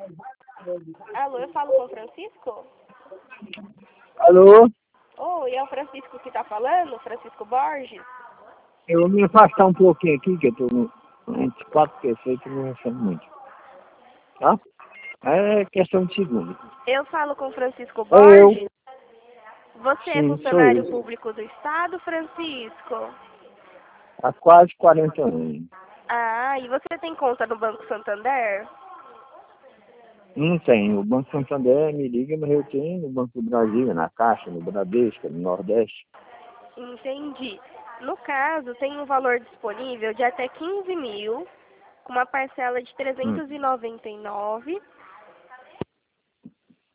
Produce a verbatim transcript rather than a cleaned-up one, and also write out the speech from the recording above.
Alô, eu falo com o Francisco? Alô? Oi, é o Francisco que tá falando? Francisco Borges? Eu vou me afastar um pouquinho aqui, que eu tô no entre quatro pessoas que não recebo muito. Tá? É questão de segundo. Eu falo com o Francisco Eu? Borges? Você é Sim, sou funcionário eu. público do Estado, Francisco? Há quase quarenta anos. Ah, e você tem conta no Banco Santander? Não tenho. O Banco Santander me liga, mas eu tenho no Banco do Brasil, na Caixa, no Bradesco, no Nordeste. Entendi. No caso, tem um valor disponível de até quinze mil, com uma parcela de Hum. trezentos e noventa e nove.